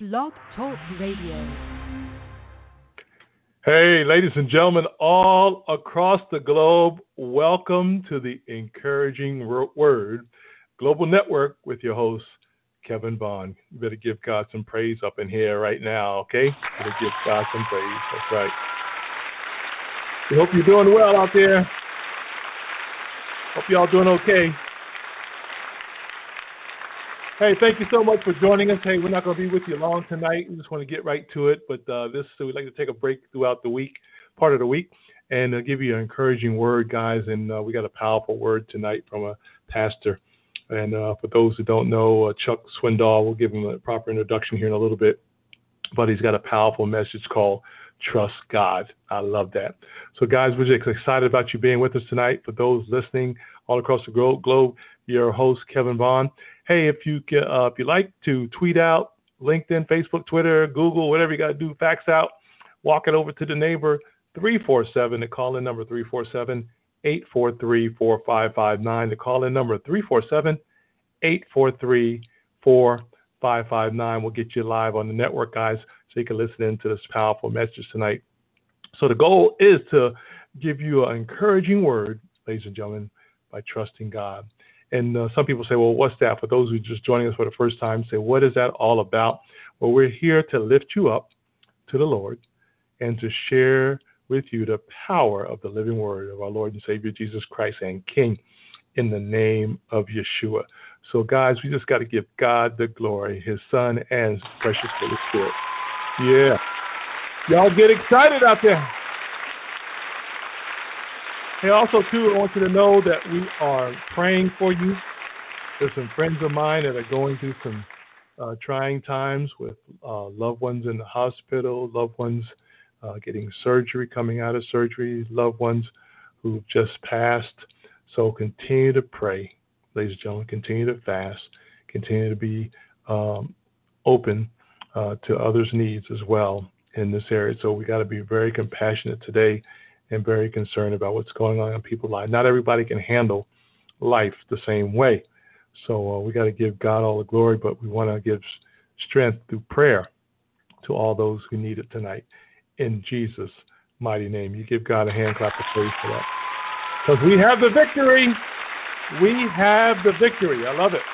Blog Talk Radio. Hey, ladies and gentlemen, all across the globe, welcome to the Encouraging Word Global Network with your host, Kevin Bond. You better give God some praise up in here right now, okay? Better give God some praise. That's right. We hope you're doing well out there. Hope y'all doing okay. Hey, thank you so much for joining us. Hey, we're not going to be with you long tonight. We just want to get right to it. But we'd like to take a break throughout the week, part of the week, and give you an encouraging word, guys. And we got a powerful word tonight from a pastor. And for those who don't know, Chuck Swindoll, we'll give him a proper introduction here in a little bit. But he's got a powerful message called Trust God. I love that. So, guys, we're just excited about you being with us tonight. For those listening all across the globe, your host, Kevin Bond. Hey, if you like to tweet out, LinkedIn, Facebook, Twitter, Google, whatever you got to do, fax out, walk it over to the neighbor, 347, the call-in number 347-843-4559. The call-in number 347-843-4559. We'll get you live on the network, guys, so you can listen in to this powerful message tonight. So the goal is to give you an encouraging word, ladies and gentlemen, by trusting God. And some people say, well, what's that? For those who are just joining us for the first time, say, what is that all about? Well, we're here to lift you up to the Lord and to share with you the power of the living word of our Lord and Savior Jesus Christ and King in the name of Yeshua. So, guys, we just got to give God the glory, his Son and his precious Holy Spirit. Yeah. Y'all get excited out there. Hey, also, too, I want you to know that we are praying for you. There's some friends of mine that are going through some trying times with loved ones in the hospital, loved ones getting surgery, coming out of surgery, loved ones who've just passed. So continue to pray, ladies and gentlemen. Continue to fast. Continue to be open to others' needs as well in this area. So we got to be very compassionate today and very concerned about what's going on in people's lives. Not everybody can handle life the same way. So we got to give God all the glory, but we want to give strength through prayer to all those who need it tonight. In Jesus' mighty name. You give God a hand clap of praise for that. Because we have the victory. We have the victory. I love it.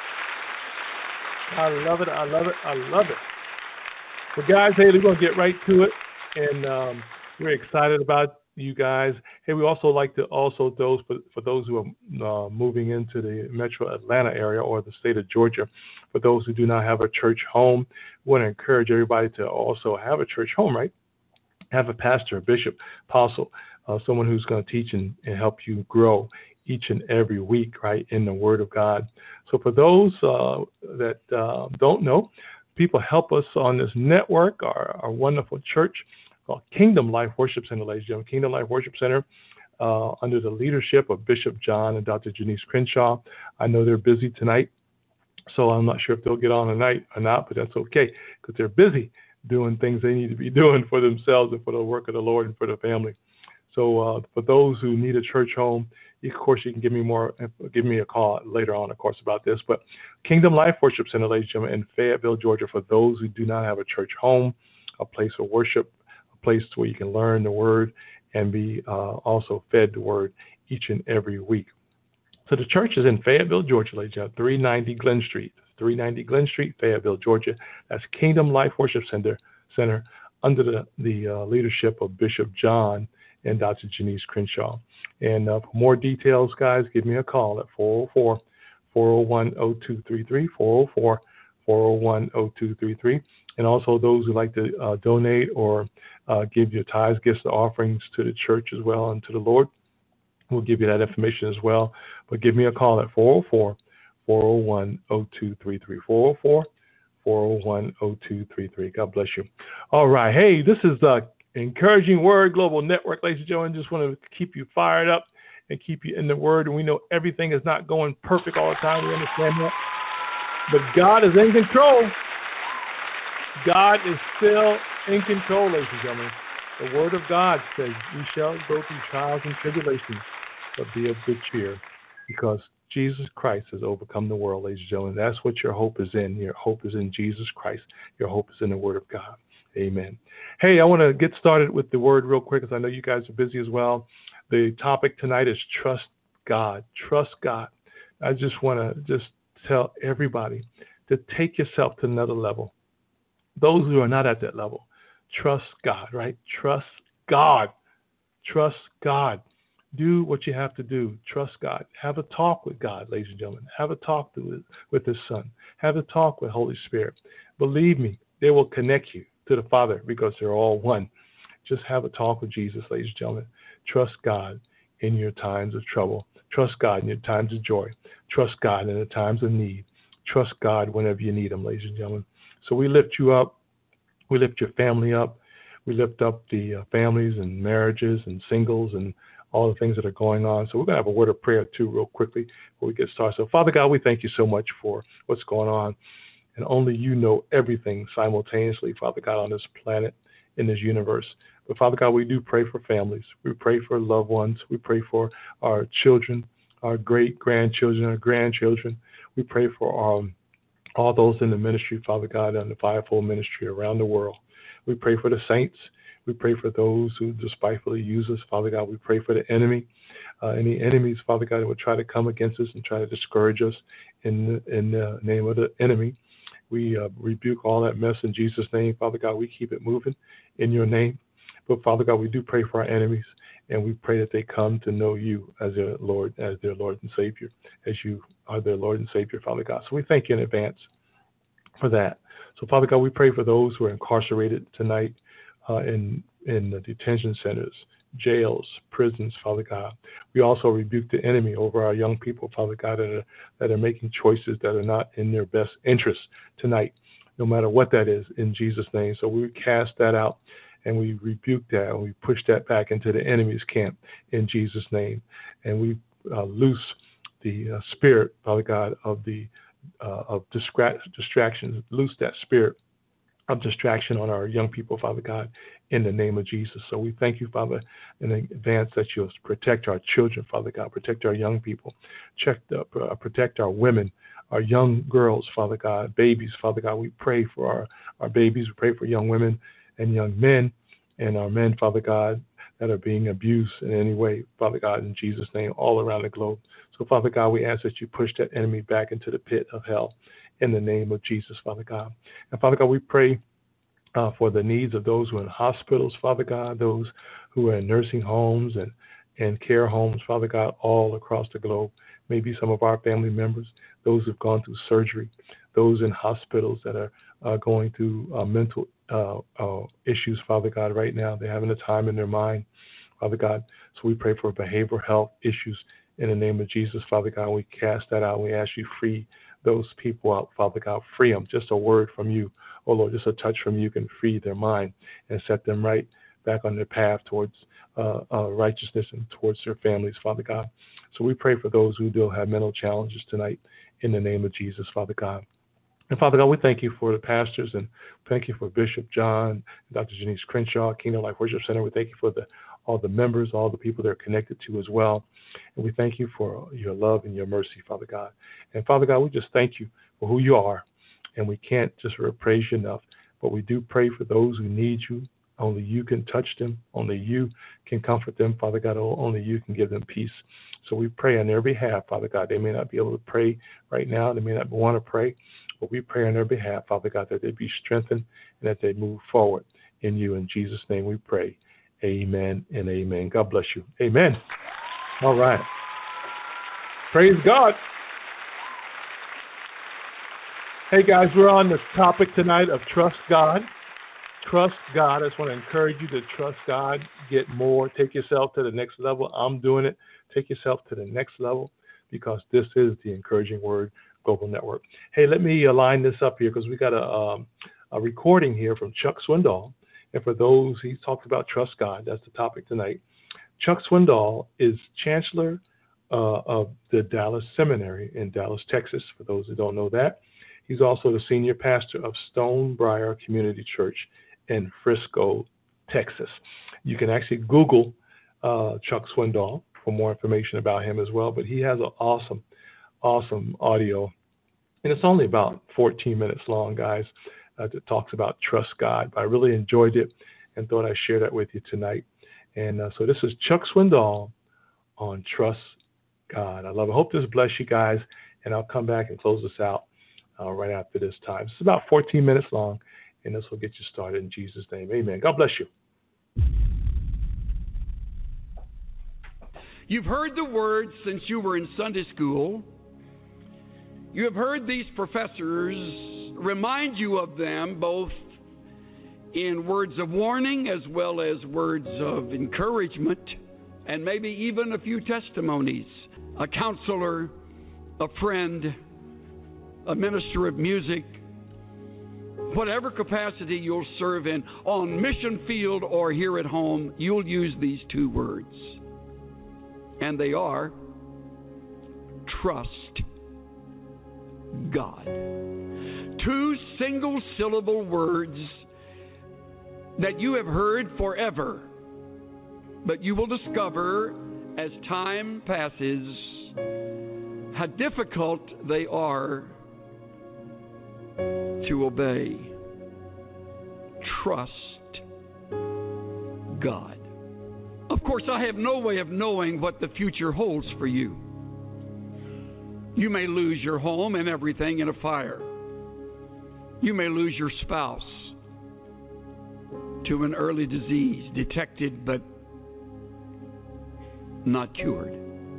I love it. I love it. I love it. But guys, hey, we're going to get right to it. And we're excited about you guys. Hey, we also like to for those who are moving into the metro Atlanta area or the state of Georgia, for those who do not have a church home, we want to encourage everybody to also have a church home, right? Have a pastor, a bishop, apostle, someone who's going to teach and help you grow each and every week, right, in the Word of God. So for those that don't know, people help us on this network, our wonderful church, called Kingdom Life Worship Center, ladies and gentlemen. Kingdom Life Worship Center, under the leadership of Bishop John and Dr. Janice Crenshaw. I know they're busy tonight, so I'm not sure if they'll get on tonight or not, but that's okay, because they're busy doing things they need to be doing for themselves and for the work of the Lord and for the family. So for those who need a church home, of course, you can give me a call later on, of course, about this. But Kingdom Life Worship Center, ladies and gentlemen, in Fayetteville, Georgia, for those who do not have a church home, a place of worship, place where you can learn the word and be also fed the word each and every week. So the church is in Fayetteville, Georgia, ladies and gentlemen, 390 Glen Street. 390 Glen Street, Fayetteville, Georgia. That's Kingdom Life Worship Center under the leadership of Bishop John and Dr. Janice Crenshaw. And for more details, guys, give me a call at 404-401-0233, 404-401-0233. And also those who like to donate or give your tithes, gifts, and offerings to the church as well and to the Lord, we'll give you that information as well. But give me a call at 404-401-0233, 404-401-0233. God bless you. All right. Hey, this is the Encouraging Word Global Network, ladies and gentlemen. Just want to keep you fired up and keep you in the Word. And we know everything is not going perfect all the time. We understand that. But God is in control. God is still in control, ladies and gentlemen. The Word of God says, we shall go through trials and tribulations, but be of good cheer. because Jesus Christ has overcome the world, ladies and gentlemen. That's what your hope is in. Your hope is in Jesus Christ. Your hope is in the Word of God. Amen. Hey, I want to get started with the Word real quick because I know you guys are busy as well. The topic tonight is trust God. Trust God. I just want to just tell everybody to take yourself to another level. Those who are not at that level, trust God, right? Trust God. Trust God. Do what you have to do. Trust God. Have a talk with God, ladies and gentlemen. Have a talk with His Son. Have a talk with Holy Spirit. Believe me, they will connect you to the Father because they're all one. Just have a talk with Jesus, ladies and gentlemen. Trust God in your times of trouble. Trust God in your times of joy. Trust God in the times of need. Trust God whenever you need Him, ladies and gentlemen. So we lift you up. We lift your family up. We lift up the families and marriages and singles and all the things that are going on. So we're going to have a word of prayer too real quickly before we get started. So Father God, we thank you so much for what's going on. And only you know everything simultaneously, Father God, on this planet, in this universe. But Father God, we do pray for families. We pray for loved ones. We pray for our children, our great-grandchildren, our grandchildren. We pray for all those in the ministry, Father God, and the fivefold ministry around the world. We pray for the saints. We pray for those who despitefully use us, Father God. We pray for the enemy, any enemies, Father God, that would try to come against us and try to discourage us in the name of the enemy. We rebuke all that mess in Jesus' name, Father God. We keep it moving in your name. But Father God, we do pray for our enemies, and we pray that they come to know you as their Lord and Savior, as you are their Lord and Savior, Father God. So we thank you in advance for that. So Father God, we pray for those who are incarcerated tonight in the detention centers, jails, prisons, Father God. We also rebuke the enemy over our young people, Father God, that are making choices that are not in their best interest tonight, no matter what that is, in Jesus' name. So we cast that out, and we rebuke that, and we push that back into the enemy's camp in Jesus' name. And we loose the spirit, Father God, of distractions. Loose that spirit of distraction on our young people, Father God, in the name of Jesus. So we thank you, Father, in advance that you'll protect our children, Father God, protect our young people, protect our women, our young girls, Father God, babies, Father God. We pray for our babies. We pray for young women and young men and our men, Father God, that are being abused in any way, Father God, in Jesus' name, all around the globe. So, Father God, we ask that you push that enemy back into the pit of hell in the name of Jesus, Father God. And, Father God, we pray for the needs of those who are in hospitals, Father God, those who are in nursing homes and care homes, Father God, all across the globe. Maybe some of our family members, those who've gone through surgery, those in hospitals that are going through mental issues, Father God, right now. They're having a time in their mind, Father God. So we pray for behavioral health issues in the name of Jesus, Father God. We cast that out. We ask you free those people out, Father God. Free them. Just a word from you, oh Lord, just a touch from you can free their mind and set them right back on their path towards righteousness and towards their families, Father God. So we pray for those who do have mental challenges tonight in the name of Jesus, Father God. And Father God, we thank you for the pastors, and thank you for Bishop John, Dr. Janice Crenshaw, Kingdom Life Worship Center. We thank you for all the members, all the people they're connected to as well. And we thank you for your love and your mercy, Father God. And Father God, we just thank you for who you are. And we can't just praise you enough, but we do pray for those who need you. Only you can touch them. Only you can comfort them, Father God. Only you can give them peace. So we pray on their behalf, Father God. They may not be able to pray right now. They may not want to pray, but we pray on their behalf, Father God, that they be strengthened and that they move forward in you. In Jesus' name we pray. Amen and amen. God bless you. Amen. All right. Praise God. Hey, guys, we're on the topic tonight of trust God. Trust God. I just want to encourage you to trust God, get more, take yourself to the next level. I'm doing it. Take yourself to the next level, because this is the Encouraging Word Global Network. Hey, let me line this up here, because we got a recording here from Chuck Swindoll. And for those, he talked about trust God. That's the topic tonight. Chuck Swindoll is Chancellor of the Dallas Seminary in Dallas, Texas, for those who don't know that. He's also the senior pastor of Stonebriar Community Church in Frisco, Texas. You can actually Google Chuck Swindoll, for more information about him as well. But he has an awesome audio. And it's only about 14 minutes long, guys, that talks about trust God. But I really enjoyed it and thought I'd share that with you tonight. And so this is Chuck Swindoll on Trust God. I love it. I hope this bless you guys. And I'll come back and close this out right after this time. It's about 14 minutes long, and this will get you started in Jesus' name. Amen. God bless you. You've heard the words since you were in Sunday school. You have heard these professors remind you of them both in words of warning as well as words of encouragement, and maybe even a few testimonies. A counselor, a friend, a minister of music, whatever capacity you'll serve in, on mission field or here at home, you'll use these two words. And they are trust God. Two single-syllable words that you have heard forever, but you will discover as time passes how difficult they are to obey. Trust God. Of course, I have no way of knowing what the future holds for you. You may lose your home and everything in a fire. You may lose your spouse to an early disease, detected but not cured.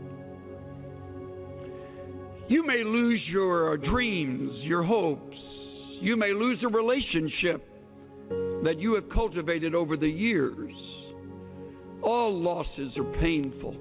You may lose your dreams, your hopes. You may lose a relationship that you have cultivated over the years. All losses are painful.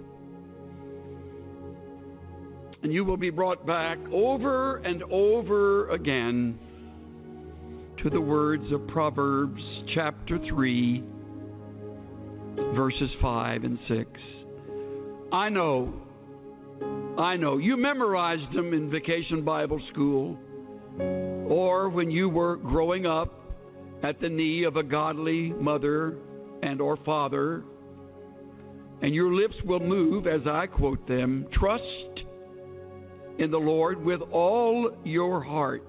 And you will be brought back over and over again to the words of Proverbs chapter 3, verses 5 and 6. I know. You memorized them in Vacation Bible School or when you were growing up at the knee of a godly mother and or father, and your lips will move as I quote them. Trust in the Lord with all your heart,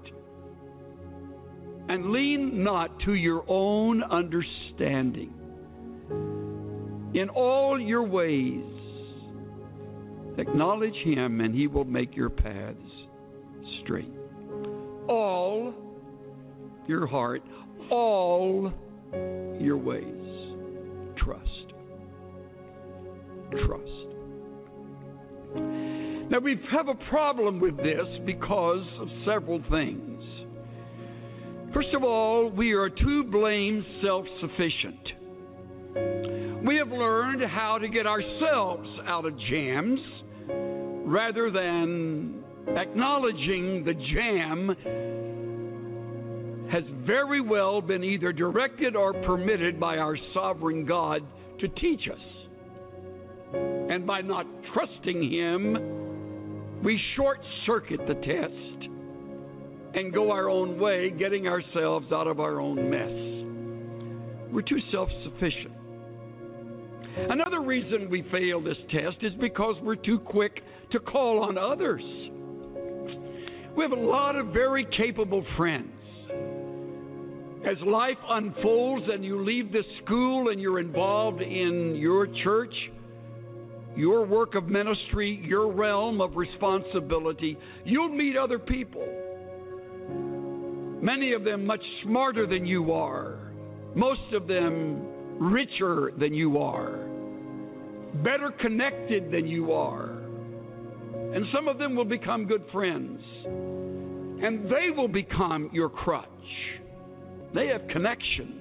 and lean not to your own understanding. In all your ways, acknowledge Him, and He will make your paths straight. All your heart, all your ways, trust. Now, we have a problem with this because of several things. First of all, we are too blamed self-sufficient. We have learned how to get ourselves out of jams rather than acknowledging the jam has very well been either directed or permitted by our sovereign God to teach us. And by not trusting Him, we short-circuit the test and go our own way, getting ourselves out of our own mess. We're too self-sufficient. Another reason we fail this test is because we're too quick to call on others. We have a lot of very capable friends. As life unfolds and you leave this school and you're involved in your church, your work of ministry, your realm of responsibility, you'll meet other people. Many of them much smarter than you are. Most of them richer than you are. Better connected than you are. And some of them will become good friends. And they will become your crutch. They have connections.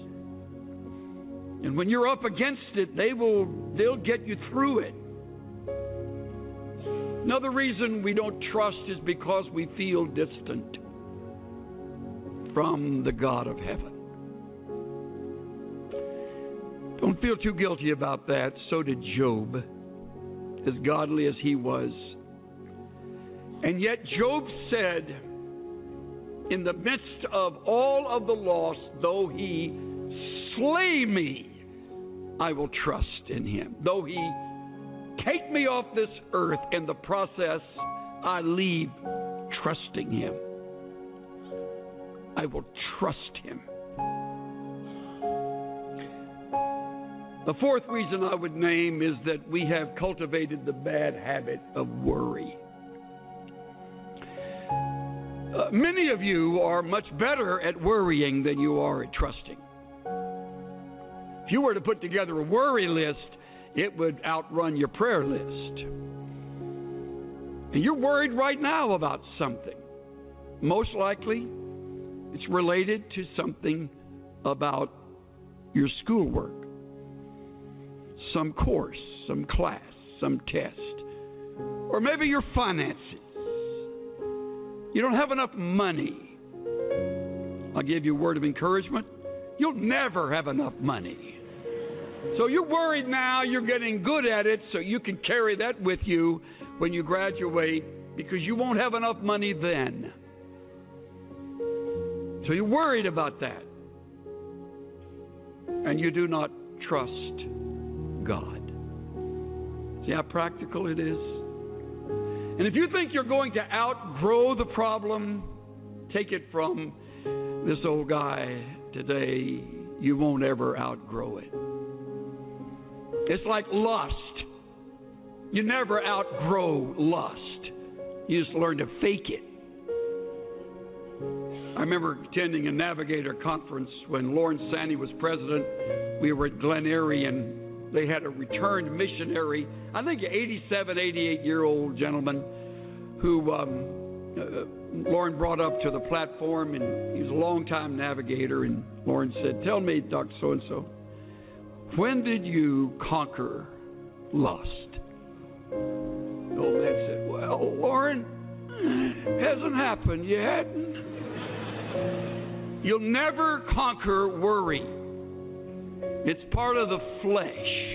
And when you're up against it, they'll get you through it. Another reason we don't trust is because we feel distant from the God of heaven. Don't feel too guilty about that. So did Job, as godly as he was. And yet Job said, in the midst of all of the loss, though he slay me, I will trust in Him. Though He take me off this earth. In the process, I leave trusting Him. I will trust Him. The fourth reason I would name is that we have cultivated the bad habit of worry. Many of you are much better at worrying than you are at trusting. If you were to put together a worry list, it would outrun your prayer list. And you're worried right now about something. Most likely, it's related to something about your schoolwork, some course, some class, some test, or maybe your finances. You don't have enough money. I'll give you a word of encouragement. You'll never have enough money. So you're worried now, you're getting good at it, so you can carry that with you when you graduate, because you won't have enough money then. So you're worried about that. And you do not trust God. See how practical it is? And if you think you're going to outgrow the problem, take it from this old guy today, you won't ever outgrow it. It's like lust. You never outgrow lust. You just learn to fake it. I remember attending a Navigator conference when Lawrence Sandy was president. We were at Glen Erie, and they had a returned missionary, I think an 87, 88-year-old gentleman who Lauren brought up to the platform, and he was a long-time navigator. And Lauren said, "Tell me, Dr. So-and-so, when did you conquer lust?" The old man said, "Well, Lauren, hasn't happened yet." You'll never conquer worry. It's part of the flesh.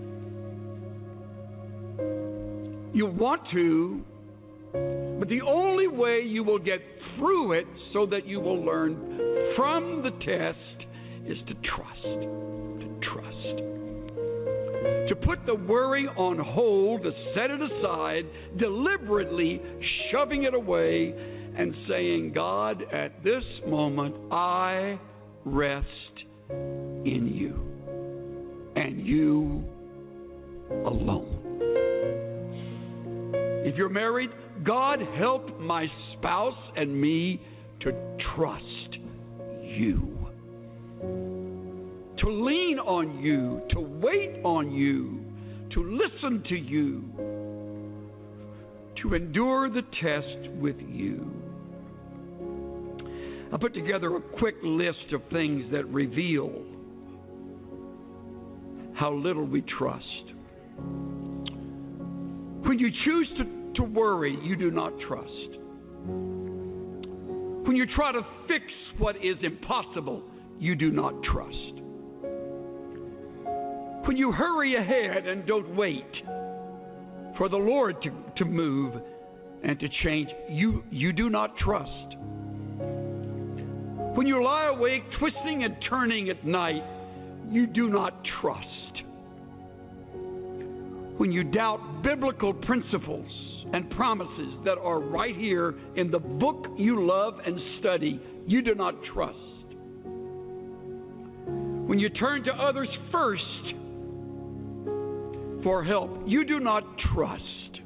You want to, but the only way you will get through it so that you will learn from the test is to trust. To trust. To put the worry on hold, to set it aside, deliberately shoving it away and saying, "God, at this moment, I rest in you and you alone." If you're married, God, help my spouse and me to trust you, to lean on you, to wait on you, to listen to you, to endure the test with you. I put together a quick list of things that reveal how little we trust. When you choose to worry, you do not trust. When you try to fix what is impossible, you do not trust. When you hurry ahead and don't wait for the Lord to move and to change, you do not trust. When you lie awake, twisting and turning at night, you do not trust. When you doubt biblical principles and promises that are right here in the book you love and study, you do not trust. When you turn to others first for help, you do not trust.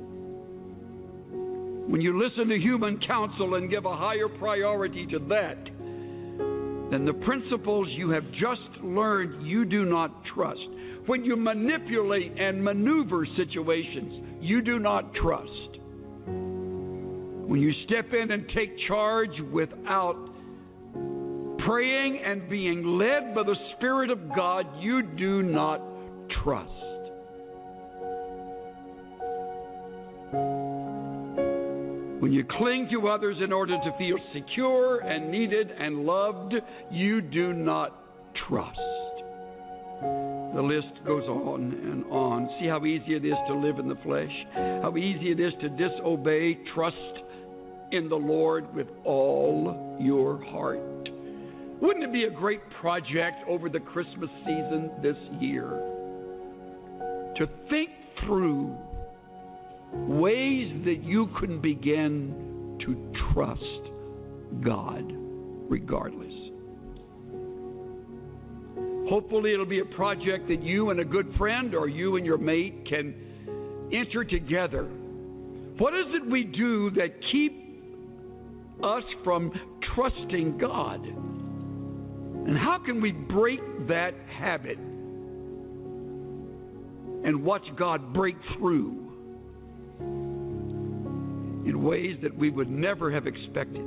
When you listen to human counsel and give a higher priority to that than the principles you have just learned, you do not trust. When you manipulate and maneuver situations, you do not trust. When you step in and take charge without praying and being led by the Spirit of God, you do not trust. When you cling to others in order to feel secure and needed and loved, you do not trust. The list goes on and on. See how easy it is to live in the flesh? How easy it is to disobey. Trust in the Lord with all your heart. Wouldn't it be a great project over the Christmas season this year to think through ways that you can begin to trust God regardless. Hopefully it'll be a project that you and a good friend or you and your mate can enter together. What is it we do that keep us from trusting God? And how can we break that habit and watch God break through in ways that we would never have expected?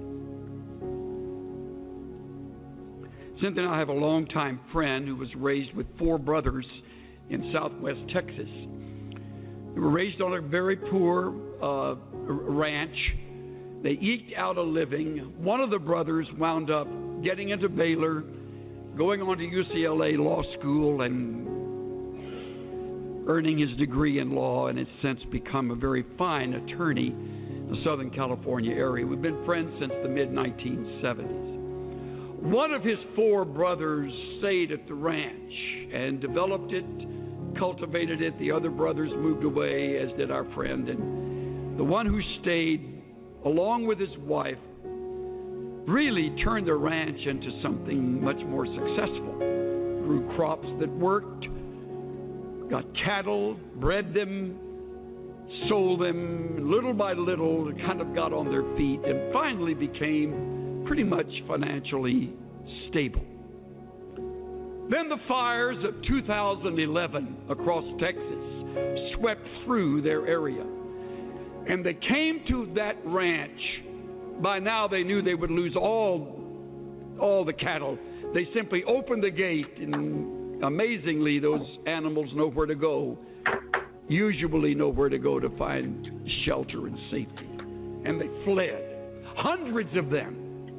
Cynthia and I have a longtime friend who was raised with 4 brothers in southwest Texas. They were raised on a very poor ranch. They eked out a living. One of the brothers wound up getting into Baylor, going on to UCLA Law School, and earning his degree in law, and has since become a very fine attorney in the Southern California area. We've been friends since the mid-1970s. One of his 4 brothers stayed at the ranch and developed it, cultivated it. The other brothers moved away, as did our friend. And the one who stayed, along with his wife, really turned the ranch into something much more successful. Grew crops that worked, got cattle, bred them, sold them. Little by little, kind of got on their feet and finally became pretty much financially stable. Then the fires of 2011 across Texas swept through their area. And they came to that ranch. By now they knew they would lose all the cattle. They simply opened the gate, and amazingly those animals know where to go. Usually know where to go to find shelter and safety. And they fled. Hundreds of them.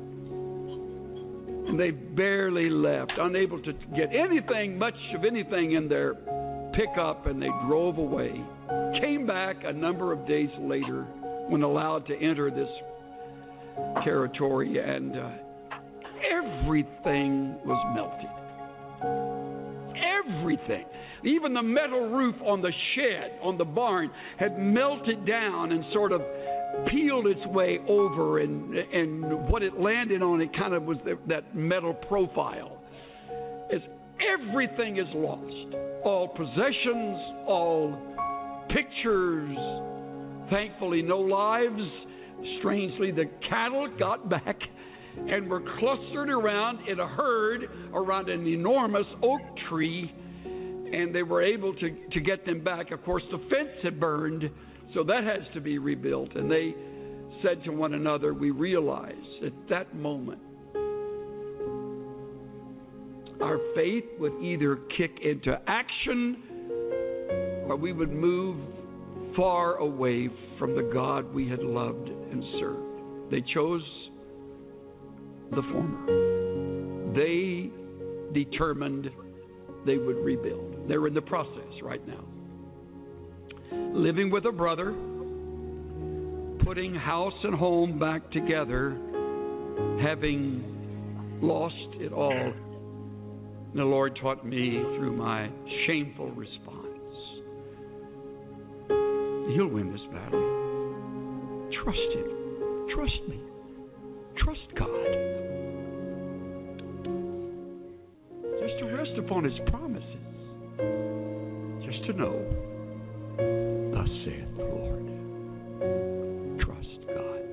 And they barely left, unable to get much of anything in their pickup, and they drove away. Came back a number of days later when allowed to enter this territory, and everything was melted. Everything. Even the metal roof on the shed, on the barn, had melted down and sort of peeled its way over, and what it landed on, it kind of was that metal profile. Everything is lost. All possessions, all pictures. Thankfully, no lives. Strangely, the cattle got back and were clustered around in a herd around an enormous oak tree, and they were able to get them back. Of course, the fence had burned, so that has to be rebuilt. And they said to one another, we realized at that moment our faith would either kick into action or we would move far away from the God we had loved and served. They chose the former. They determined they would rebuild. They're in the process right now. Living with a brother, putting house and home back together, having lost it all. The Lord taught me through my shameful response, you'll win this battle. Trust Him. Trust me. Trust God. Just to rest upon His promises. Just to know, thus saith the Lord. Trust God.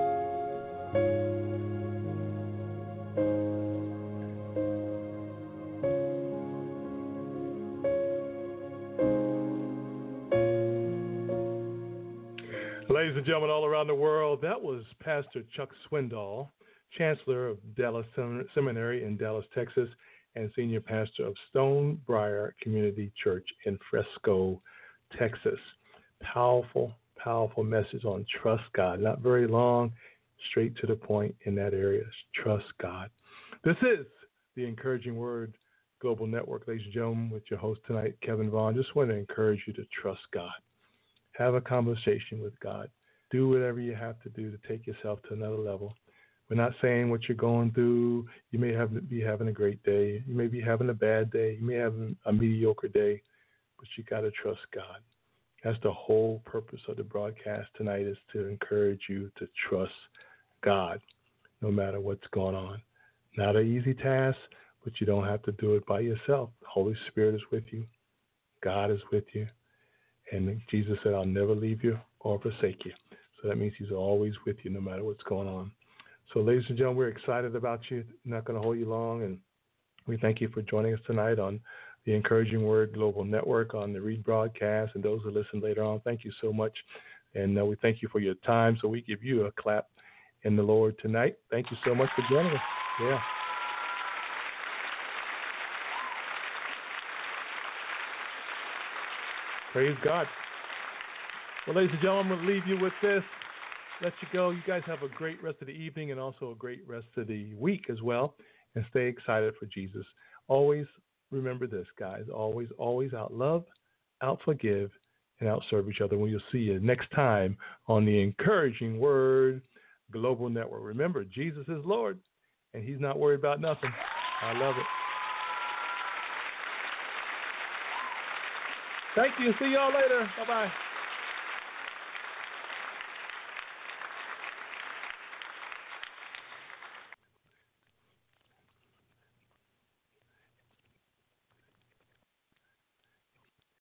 Ladies and gentlemen all around the world, that was Pastor Chuck Swindoll, Chancellor of Dallas Seminary in Dallas, Texas, and Senior Pastor of Stonebriar Community Church in Fresco, Texas. Powerful, powerful message on trust God. Not very long, straight to the point in that area. Trust God. This is the Encouraging Word Global Network, ladies and gentlemen, with your host tonight, Kevin Vaughn. Just want to encourage you to trust God. Have a conversation with God. Do whatever you have to do to take yourself to another level. We're not saying what you're going through. You may be having a great day. You may be having a bad day. You may have a mediocre day, but you got to trust God. That's the whole purpose of the broadcast tonight, is to encourage you to trust God no matter what's going on. Not an easy task, but you don't have to do it by yourself. The Holy Spirit is with you. God is with you. And Jesus said, I'll never leave you or forsake you. So that means he's always with you no matter what's going on. So, ladies and gentlemen, we're excited about you. Not going to hold you long. And we thank you for joining us tonight on the Encouraging Word Global Network, on the Read broadcast, and those who listen later on. Thank you so much. And we thank you for your time. So we give you a clap in the Lord tonight. Thank you so much for joining us. Yeah. Praise God. Well, ladies and gentlemen, we'll leave you with this. Let you go. You guys have a great rest of the evening and also a great rest of the week as well. And stay excited for Jesus. Always remember this, guys. Always, always out love, out forgive, and out serve each other. We'll see you next time on the Encouraging Word Global Network. Remember, Jesus is Lord, and he's not worried about nothing. I love it. Thank you. See y'all later. Bye-bye.